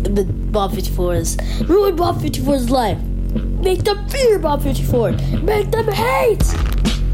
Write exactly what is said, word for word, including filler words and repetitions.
the Bob fifty-fours. Ruin Bob fifty-four's life. Make them fear Bob fifty-four. Make them hate